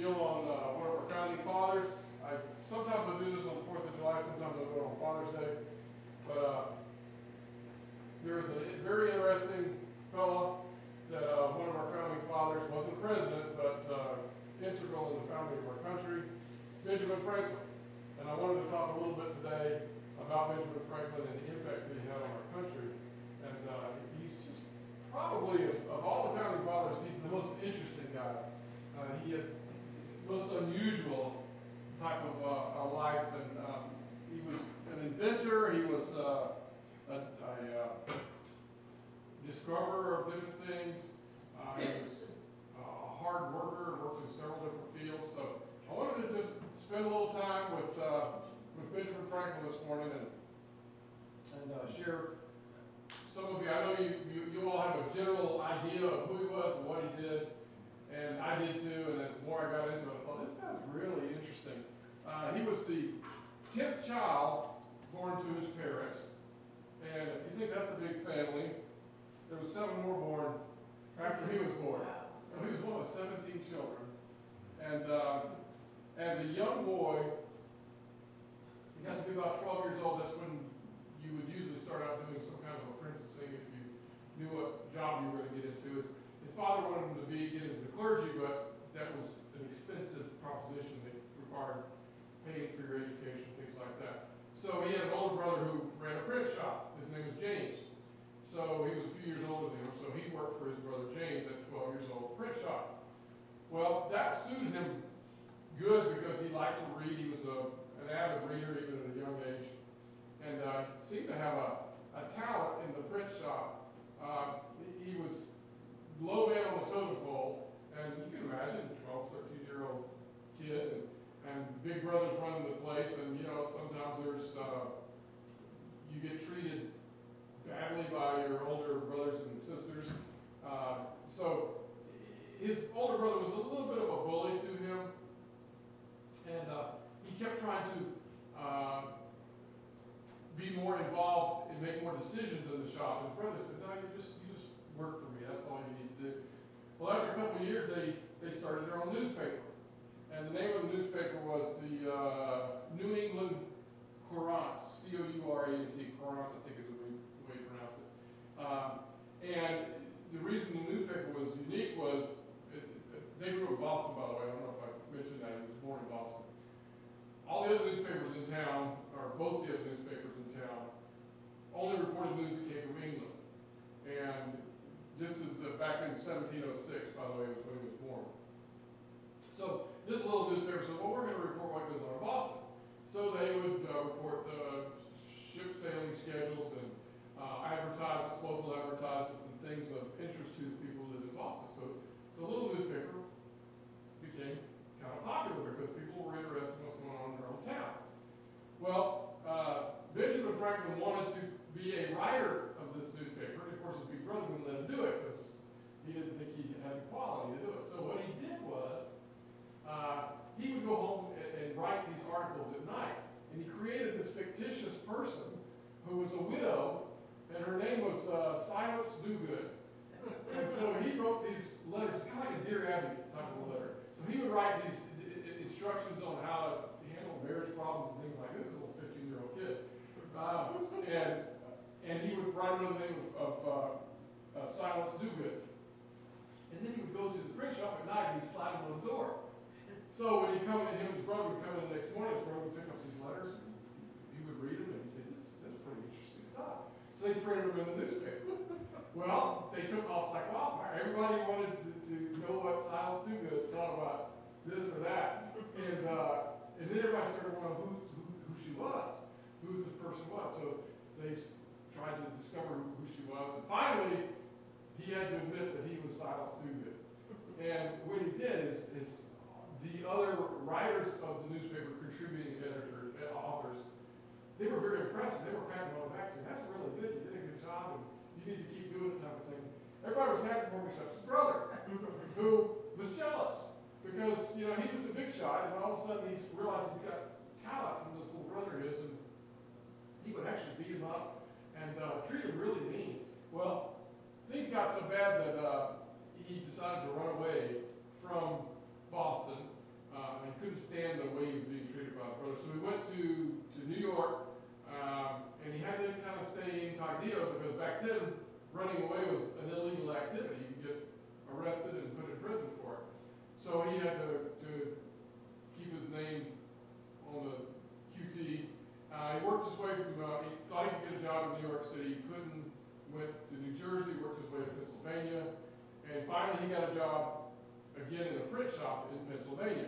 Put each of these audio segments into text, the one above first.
deal on one of our founding fathers. Sometimes I do this on the 4th of July, sometimes I do it on Father's Day. But there was a very interesting fellow that one of our founding fathers wasn't president, but integral in the founding of our country, Benjamin Franklin. And I wanted to talk a little bit today about Benjamin Franklin and the impact that he had on our country. And he's just probably, of all the founding fathers, he's the most interesting guy. He had most unusual type of a life, and he was an inventor. He was a discoverer of different things. He was a hard worker, worked in several different fields. So I wanted to just spend a little time with Benjamin Franklin this morning and share some of you. I know you all have a general idea of who he was and what he did. And I did too, and as more I got into it, I thought, this guy's really interesting. He was the 10th child born to his parents. And if you think that's a big family, there was 7 more born after he was born. So he was one of 17 children. And as a young boy, he got to be about 12 years old. That's when you would usually start out doing some kind of apprenticing if you knew what job you were going to get into. His father wanted him to get into the clergy, but that was an expensive proposition that required paying for your education, things like that. So he had an older brother who ran a print shop. His name was James. So he was a few years older than him, so he worked for his brother James at 12 years old, print shop. Well, that suited him good because he liked to read. He was an avid reader even at a young age. And seemed to have a talent in the print shop. He was low man on the totem pole, and you can imagine a 12, 13-year-old kid, and big brothers running the place, and sometimes there's you get treated badly by your older brothers and sisters. So his older brother was a little bit of a bully to him, and he kept trying to be more involved and make more decisions in the shop. His brother said, "No, you just work for me. That's all you need to do." Well, after a couple of years, they started their own newspaper. And the name of the newspaper was the New England Courant, Courant, Courant, I think is the way you pronounce it. And the reason the newspaper was unique was, they grew up in Boston, by the way. I don't know if I mentioned that. He was born in Boston. All the other newspapers in town, or both the other newspapers in town, only reported news that came from England. And this is back in 1706, by the way, was when he was born. So this little newspaper said, well, we're going to report what goes on in Boston. So they would report the ship sailing schedules and advertisements, local advertisements, and things of interest to the people who live in Boston. So the little newspaper became kind of popular because people were interested in what's going on in their own town. Well, Benjamin Franklin wanted to be a writer of this newspaper, and of course his big brother wouldn't let him do it because he didn't think he had the quality to do it. So what he did was, he would go home and write these articles at night, and he created this fictitious person who was a widow, and her name was Silas Dogood. And so he wrote these letters, kind of like a Dear Abby type of a letter. So he would write these instructions on how to handle marriage problems and things like this. This is a little 15-year-old kid. And he would write under the name of Silas Dogood. And then he would go to the print shop at night and he'd slide him on the door. So when him and his brother would come in the next morning, his brother would pick up these letters, and he would read them, and he'd say, this is pretty interesting stuff. So they printed them in the newspaper. Well, they took off like wildfire. Everybody wanted to know what Silas Dogood thought about this or that. And then everybody started wondering who she was, who this person was. So they tried to discover who she was. And finally, he had to admit that he was Silas Dogood. And what he did is the other writers of the newspaper, contributing authors, they were very impressed. They were patting him on the back saying, that's really good. You did a good job, and you need to keep doing it, type of thing. Everybody was happy for him except his brother, who was jealous because, he was a big shot, and all of a sudden he realized he's got talent from this little brother of his, and he would actually beat him up and treat him really mean. Well, things got so bad that he decided to run away from Boston a job again in a print shop in Pennsylvania.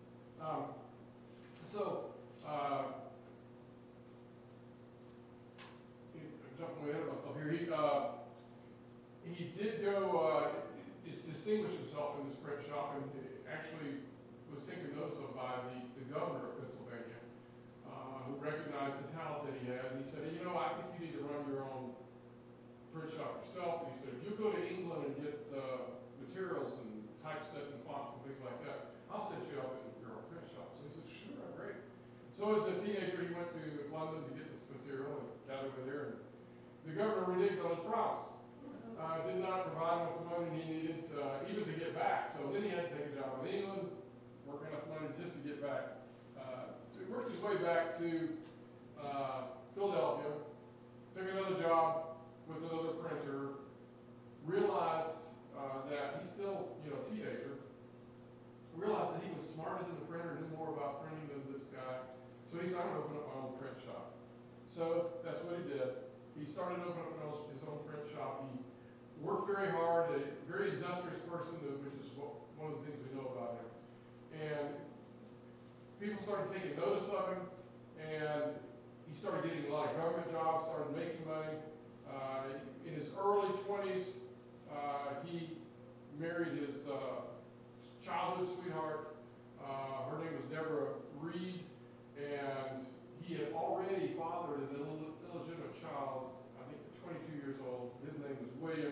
I'm jumping way ahead of myself here. He did go, distinguish himself in this print shop, and actually was taken notice of by the governor of Pennsylvania, who recognized the talent that he had. And he said, "Hey, I think you need to run your own print shop yourself." And he said, "If you go to England and get materials and typeset and fonts and things like that, I'll set you up in your own print shop." So he said, "Sure, great." So as a teenager, he went to London to get this material and got over there. And the governor reneged on his promise. Did not provide him with the money he needed, even to get back. So then he had to take a job in England, work enough money just to get back. So he worked his way back to Philadelphia, took another job with another printer, realized that he's still, a teenager, realized that he was smarter than the printer, knew more about printing than this guy. So he said, "I'm going to open up my own print shop." So that's what he did. He started opening up his own print shop. He worked very hard, a very industrious person, which is one of the things we know about him. And people started taking notice of him, and he started getting a lot of government jobs, started making money. In his early 20s, he married his childhood sweetheart. Her name was Deborah Reed, and he had already fathered an illegitimate child, I think 22 years old. His name was William.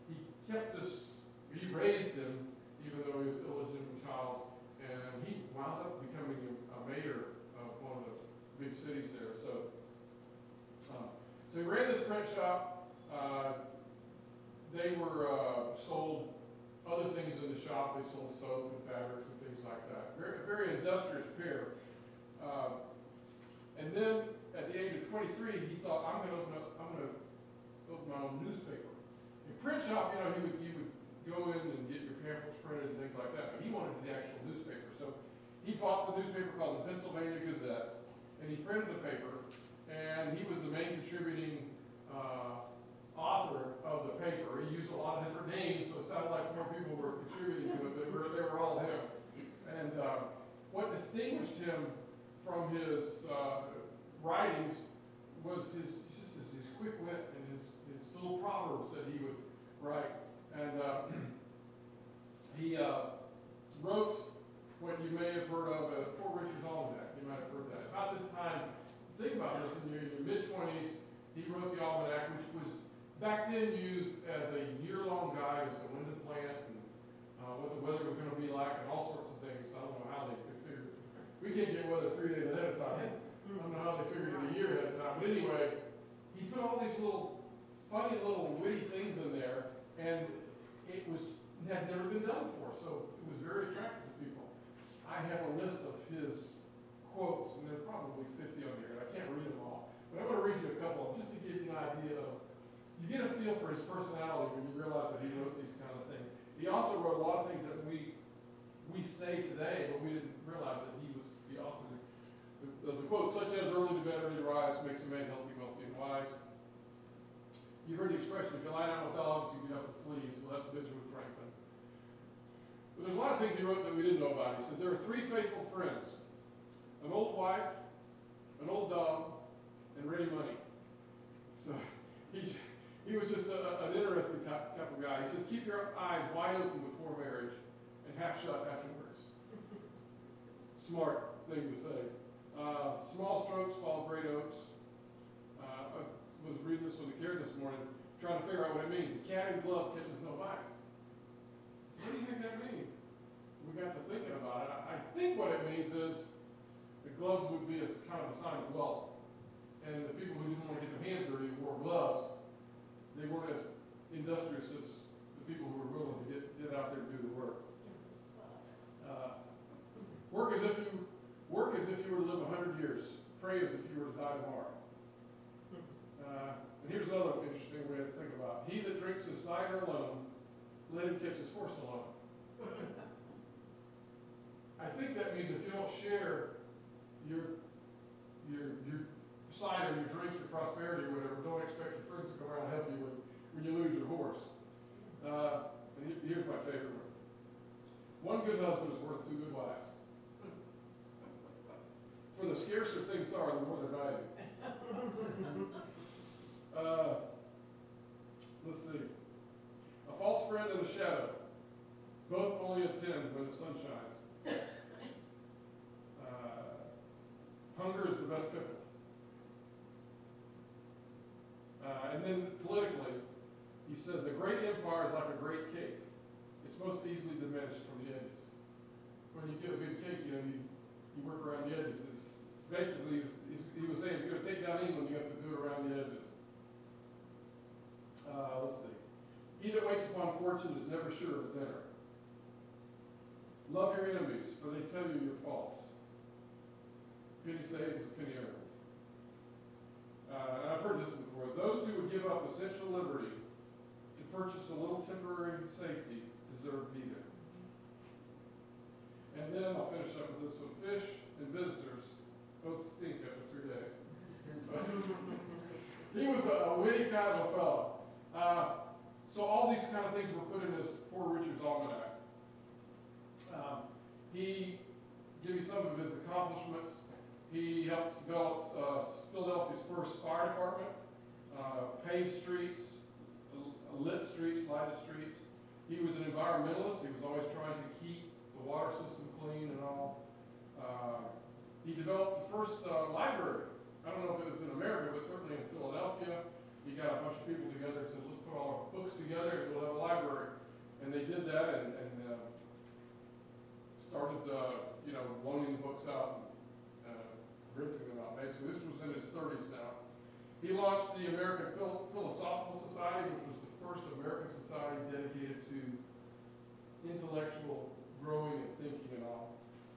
He raised him, even though he was an illegitimate child, and he wound up becoming a mayor of one of the big cities there. So he ran this print shop. They were sold other things in the shop. They sold soap and fabrics and things like that. Very, very industrious pair. And then at the age of 23, he thought, I'm going to open my own newspaper. In print shop, you would go in and get your pamphlets printed and things like that, but he wanted the actual newspaper. So he bought the newspaper called the Pennsylvania Gazette, and he printed the paper, and he was the main contributing author of the paper. He used a lot of different names, so it sounded like more people were contributing to it, but they were all him. And what distinguished him from his writings was his quick wit and his little proverbs that he would write. And he wrote what you may have heard of as Poor Richard's Almanac. You might have heard that. About this time, think about this, in your mid-20s, he wrote the Almanac, which was back then used as a year-long guide as to when to plant and what the weather was going to be like and all sorts of things. I don't know how they could figure it. We can't get weather 3 days ahead of time. I don't know how they figured it a year ahead of time. But anyway, he put all these funny little witty things in there, and it had never been done before, so it was very attractive to people. I have a list of his quotes, and there's probably 50 on here, and I can't read them all. But I'm going to read you a couple of them just to give you an idea of, you get a feel for his personality when you realize that he wrote these kind of things. He also wrote a lot of things that we say today, but we didn't realize that he was the author of the quotes, such as "Early to bed, early to rise makes a man healthy, wealthy, and wise." You've heard the expression, "If you lie down with dogs, you get up with fleas." Well, that's Benjamin Franklin. But there's a lot of things he wrote that we didn't know about. He says, "There are 3 faithful friends: an old wife, an old dog, and ready money." So he was just an interesting type of guy. He says, "Keep your eyes wide open before marriage and half shut afterwards." Smart thing to say. Small strokes fall great oaks. I was reading this with the care this morning, trying to figure out what it means. The cat in glove catches no mice. So what do you think that means? We got to thinking about it. I think what it means is the gloves would be a kind of a sign of wealth. And the people who didn't want to get their hands dirty wore gloves. They weren't as industrious as the people who were willing to get out there and do the work. Work as if you were to live 100 years. Pray as if you were to die tomorrow. And here's another interesting way to think about it. "He that drinks his cider alone, let him catch his horse alone." I think that means if you don't share your cider, your drink, your prosperity, or whatever, don't expect your friends to come around and help you when you lose your horse. And here's my favorite one. One good husband is worth 2 good wives. For the scarcer things are, the more they're valued. Let's see. A false friend and a shadow. Both only attend when the sun shines. Hunger is the best pickle. And then politically, he says, a great empire is like a great cake. It's most easily diminished from the edges. When you get a big cake, you work around the edges. Basically, he was saying, if you're going to take down England, you have to do it around the edges. Let's see. He that waits upon fortune is never sure of the dinner. Love your enemies, for they tell you your faults. Penny saved is a penny earned. And I've heard this before. Those who would give up essential liberty to purchase a little temporary safety deserve neither. And then I'll finish up with this one. Fish and visitors both stink after 3 days. He was a witty kind of a fellow. So all these kind of things were put in his Poor Richard's Almanac. He gave you some of his accomplishments. He helped develop Philadelphia's first fire department, paved streets, lit streets, lighted streets. He was an environmentalist. He was always trying to keep the water system clean and all. He developed the first library. I don't know if it was in America, but certainly in Philadelphia. He got a bunch of people together and said, let's put all our books together and we'll have a library. And they did that and started, loaning the books out and renting them out. Basically, this was in his 30s now. He launched the American Philosophical Society, which was the first American society dedicated to intellectual growing and thinking and all.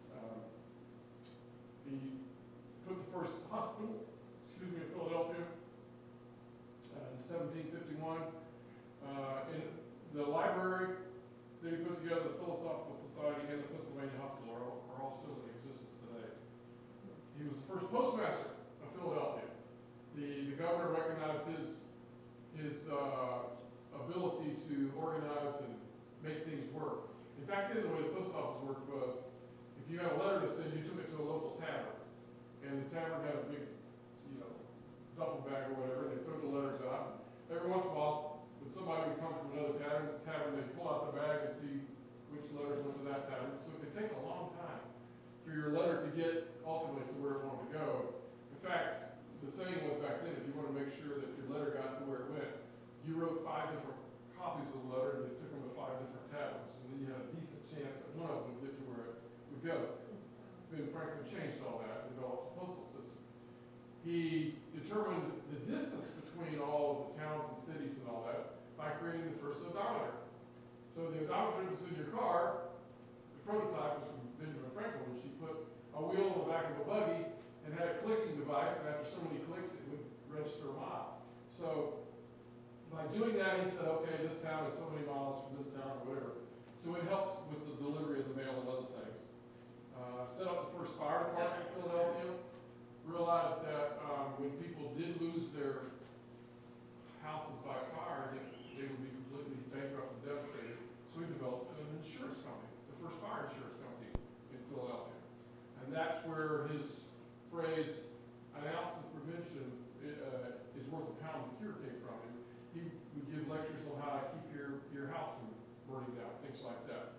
He put the first hospital, in Philadelphia in 1751. In the library that he put together, the Philosophical Society and the Pennsylvania Hospital are all still in existence today. He was the first postmaster of Philadelphia. The governor recognized his ability to organize and make things work. And back then, the way the post office worked was, if you had a letter to send, you took it to a local tavern. And the tavern had a big, duffel bag or whatever, and they took the letters out. Every once in a while, when somebody would come from another tavern, they'd pull out the bag and see which letters went to that tavern. So it could take a long time for your letter to get ultimately to where it wanted to go. In fact, the saying was back then, if you want to make sure that your letter got to where it went, you wrote 5 different copies of the letter and they took them to 5 different taverns. And then you had a decent chance that one of them would get to where it would go. Ben Franklin changed all that and developed a postal system. He determined the distance between all of the towns and cities and all that by creating the first odometer. So the odometer was in your car. The prototype was from Benjamin Franklin, and she put a wheel on the back of a buggy and had a clicking device, and after so many clicks, it would register a mile. So by doing that, he said, okay, this town is so many miles from this town or whatever. So it helped with the delivery of the mail and other things. Set up the first fire department in Philadelphia. Realized that when people did lose their houses by fire, they would be completely bankrupt and devastated. So he developed an insurance company, the first fire insurance company in Philadelphia. And that's where his phrase, an ounce of prevention is worth a pound of cure came from. He would give lectures on how to keep your house from burning down, things like that.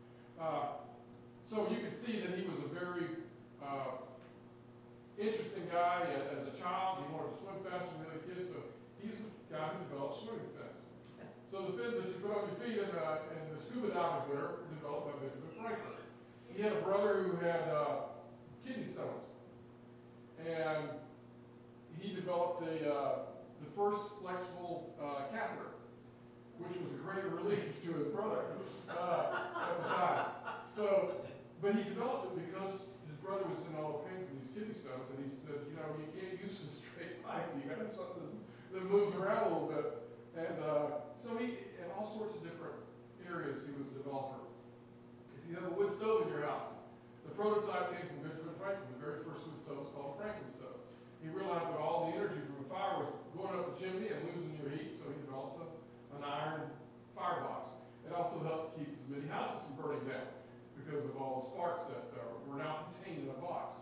So you can see that he was a very interesting guy. As a child, he wanted to swim faster than the other kids, so he's a guy who developed swimming fins. So the fins that you put on your feet and the scuba divers there were developed by Benjamin Franklin. He had a brother who had kidney stones, and he developed the first flexible catheter, which was a great relief to his brother at the time. So, but he developed it because his brother was in all the pain from these kidney stones, and he said, you can't use a straight pipe. You got to have something that moves around a little bit. And so he, in all sorts of different areas, he was a developer. If you have a wood stove in your house, the prototype came from Benjamin Franklin. The very first wood stove was called a Franklin stove. He realized that all the energy from the fire was going up the chimney and losing your heat, so he developed an iron firebox. It also helped keep as many houses from burning down. because of all the sparks that were now contained in a box.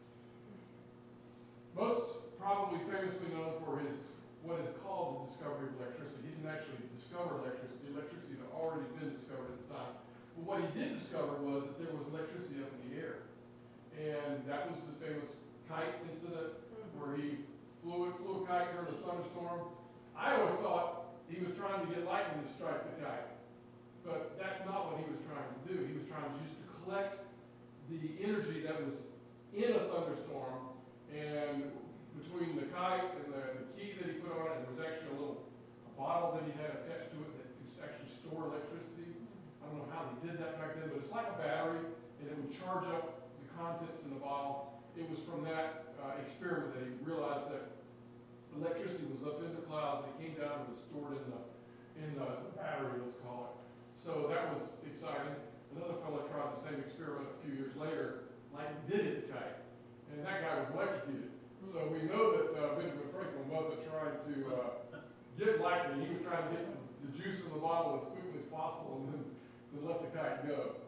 Most probably famously known for his what is called the discovery of electricity. He didn't actually discover electricity. Electricity had already been discovered at the time. But what he did discover was that there was electricity up in the air. And that was the famous kite incident where he flew a kite during a thunderstorm. I always thought he was trying to get lightning to strike the kite. But that's not what he was trying to do. He was trying just to collect the energy that was in a thunderstorm, and between the kite and the key that he put on it, there was actually a bottle that he had attached to it that could actually store electricity. I don't know how they did that back then, but it's like a battery, and it would charge up the contents in the bottle. It was from that experiment that he realized that electricity was up in the clouds, and it came down and was stored in the battery, let's call it. So that was exciting. Another fellow tried the same experiment a few years later. Lightning did hit the kite, and that guy was electrocuted. So we know that Benjamin Franklin wasn't trying to get lightning. He was trying to get the juice in the bottle as quickly as possible and then let the kite go.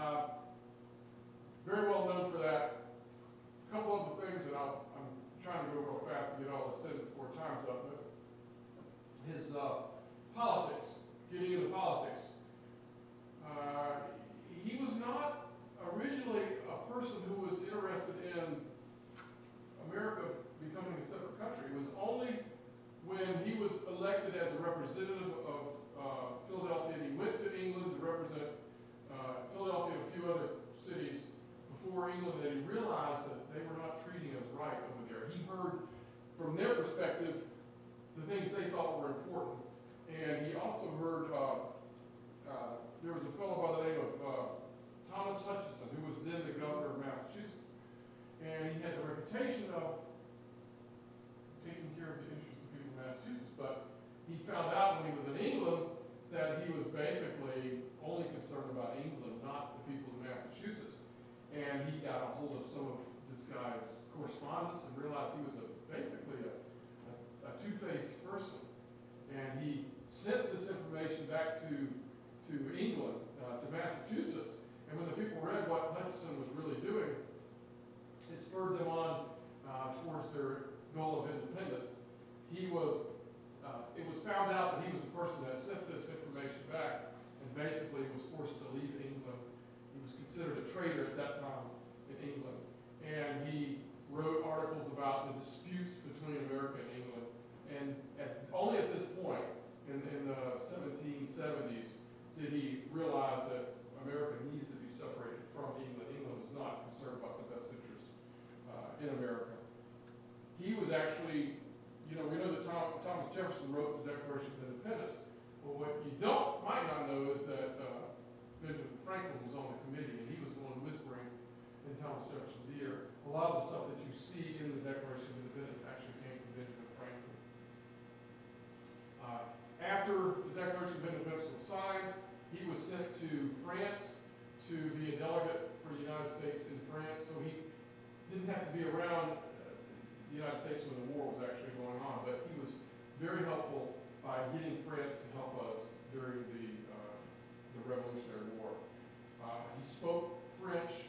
Very well known for that. A couple other things that I'm trying to go real fast to get all this in before time's up. But his politics, getting into politics. He was not originally a person who was interested in America becoming a separate country. It was only when he was elected as a representative of Philadelphia, and he went to England to represent Philadelphia and a few other cities before England, that he realized that they were not treating us right over there. He heard from their perspective the things they thought were important. And he also heard there was a fellow by the name of Thomas Hutchinson, who was then the governor of Massachusetts. And he had the reputation of taking care of the interests of the people of Massachusetts. But he found out when he was in England that he was basically only concerned about England, not the people of Massachusetts. And he got a hold of some of this guy's correspondence and realized he was basically a two-faced person. And he sent this information back to England, to Massachusetts. And when the people read what Hutchinson was really doing, it spurred them on towards their goal of independence. It was found out that he was the person that sent this information back and basically was forced to leave England. He was considered a traitor at that time in England. And he wrote articles about the disputes between America and England. And only at this point, in the 1770s, did he realize that America needed to be separated from England. England was not concerned about the best interests in America. He was actually, we know that Thomas Jefferson wrote the Declaration of Independence. Well, what you might not know is that Benjamin Franklin was on the committee, and he was the one whispering in Thomas Jefferson's ear. A lot of the stuff that you see in the Declaration of Independence actually came from Benjamin Franklin. After the Declaration of Independence was signed, he was sent to France to be a delegate for the United States in France. So he didn't have to be around the United States when the war was actually going on, but he was very helpful by getting France to help us during the Revolutionary War. He spoke French,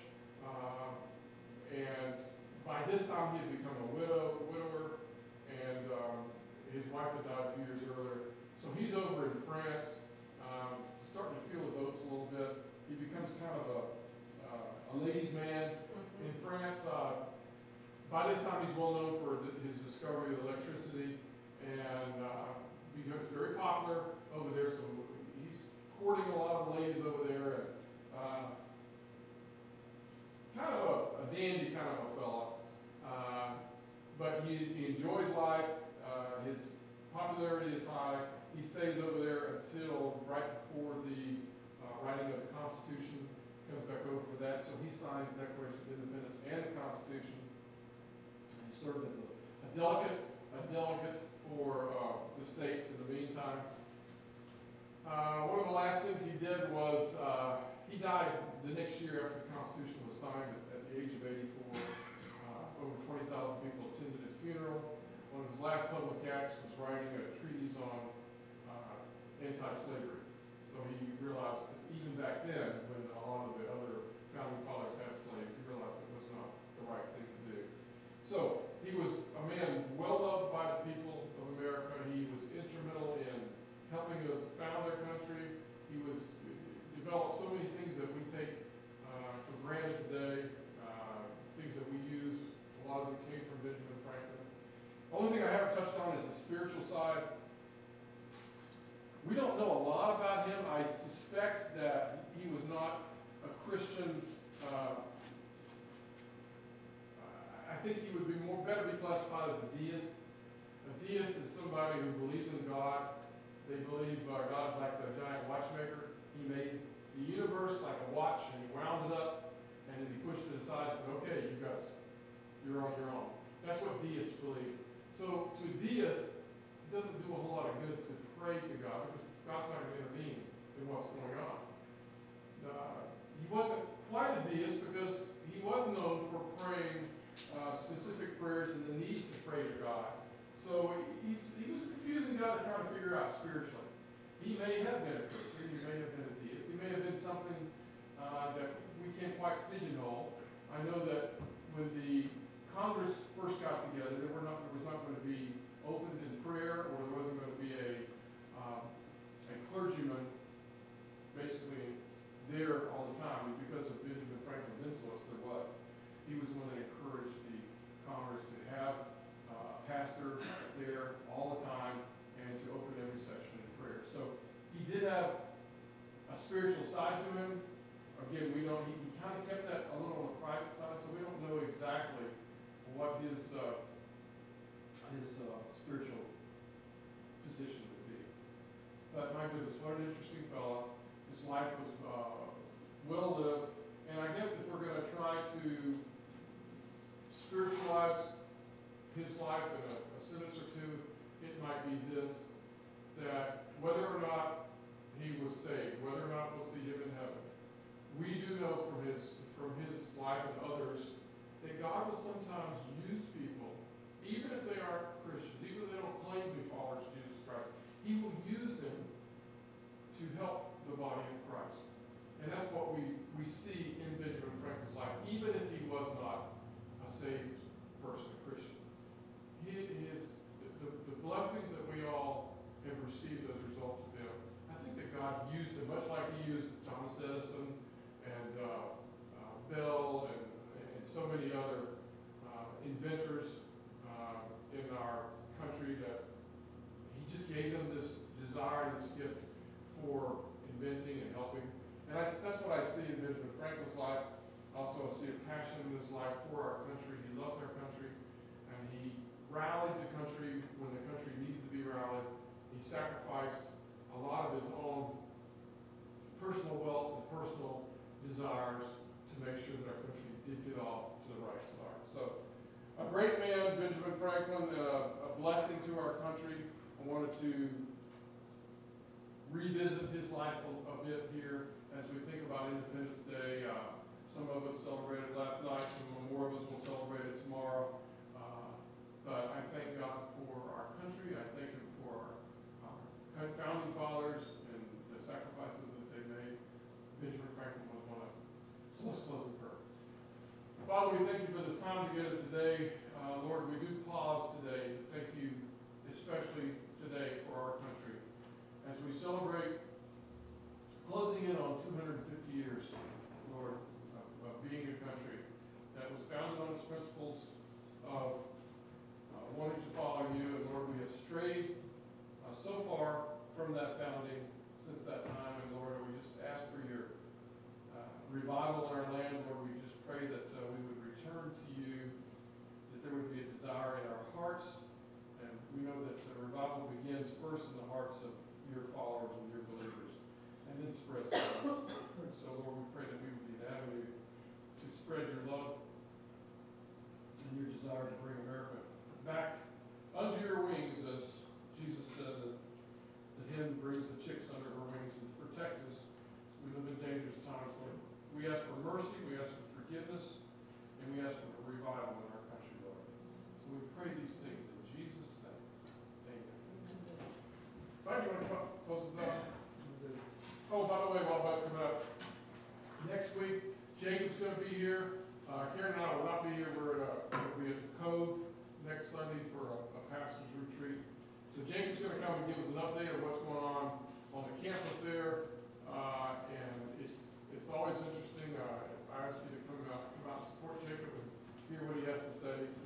and by this time he had become a widower, and his wife had died a few years earlier. So he's over in France, starting to feel his oats a little bit. He becomes kind of a ladies' man in France. By this time, he's well known for his discovery of electricity, and becomes very popular over there. So he's courting a lot of the ladies over there, and kind of a dandy kind of a fella. But he enjoys life. His popularity is high. He stays over there until right before the writing of the Constitution. Comes back over for that. So he signed the Declaration of Independence and the Constitution. And he served as a delegate for the states in the meantime. One of the last things he did was he died the next year after the Constitution was signed at the age of 84. Over 20,000 people attended his funeral. One of his last public acts was writing a treatise on anti-slavery. So he realized that even back then, when a lot of the other think he would be better be classified as a deist. A deist is somebody who believes in God. They believe God is like the giant watchmaker. He made the universe like a watch, and he wound it up, and then he pushed it aside and said, okay, you guys, you're on your own. That's what deists believe. So to a deist, it doesn't do a whole lot of good to pray to God, because God's not going to intervene in what's going on. He wasn't quite a deist because he was known for praying specific prayers and the need to pray to God. So he was a confusing guy to try to figure out spiritually. He may have been a Christian, he may have been a deist, he may have been something that we can't quite pigeonhole. I know that when the Congress first got together, there was not going to be opened in prayer, or there wasn't going to be a clergyman basically there all the time. And because of Benjamin Franklin's influence, there was. He was the one that encouraged the Congress to have a pastor there all the time and to open every session in prayer. So he did have a spiritual side to him. Again, we don't. He kind of kept that a little on the private side, so we don't know exactly what his spiritual position would be. But my goodness, what an interesting fellow. His life was well lived. And I guess if we're going to try to spiritualize his life in a sentence or two, it might be this, that whether or not he was saved, whether or not we'll see him in heaven, we do know from his life and others that God will sometimes use people, even if they aren't Christians, even if they don't claim to be followers of Jesus Christ. He will use them to help the body of Christ. And that's what we see in Benjamin Franklin's life, even if he was not a saved person, a Christian. The blessings that we all have received as a result of him, I think that God used him, much like he used Thomas Edison and Bell and so many other inventors in our country, that he just gave them this desire and this gift for inventing and helping. And that's what I see in Benjamin Franklin's life. Also, I see a passion in his life for our country. He loved our country, and he rallied the country when the country needed to be rallied. He sacrificed a lot of his own personal wealth and personal desires to make sure that our country did get off to the right start. So, a great man, Benjamin Franklin, a blessing to our country. I wanted to revisit his life a bit here as we think about Independence Day. Some of us celebrated last night, more of us will celebrate it tomorrow. But I thank God for our country. I thank him for our founding fathers and the sacrifices that they made. Benjamin Franklin was one of them. So let's close in prayer. Father, we thank you for this time together today. Lord, we do pause today to thank you, especially today, for our country. As we celebrate closing in on 250 years, Lord, of being a country that was founded on its principles of wanting to follow you. And Lord, we have strayed so far from that founding since that time. And Lord, we just ask for your revival in our land. Lord, we just pray that we would return to you, that there would be a desire in our hearts. And we know that the revival begins first in the hearts of your followers and your believers, and then spreads out. So Lord, we pray that we would be an avenue to spread your love and your desire to bring America back under your wings, as Jesus said that the hen brings the chicks under her wings, and to protect us. We live in dangerous times, Lord. We ask for mercy, we ask for forgiveness, and we ask for a revival in our country, Lord. So we pray these things in Jesus' name. Amen. Mike, you want to come up, close this out? Oh, by the way, while that's coming up, next week, Jacob's going to be here. Karen and I will not be here. We'll be at the Cove next Sunday for a pastor's retreat. So Jacob's going to come and give us an update of what's going on the campus there. And it's always interesting. I ask you to come out and support Jacob and hear what he has to say.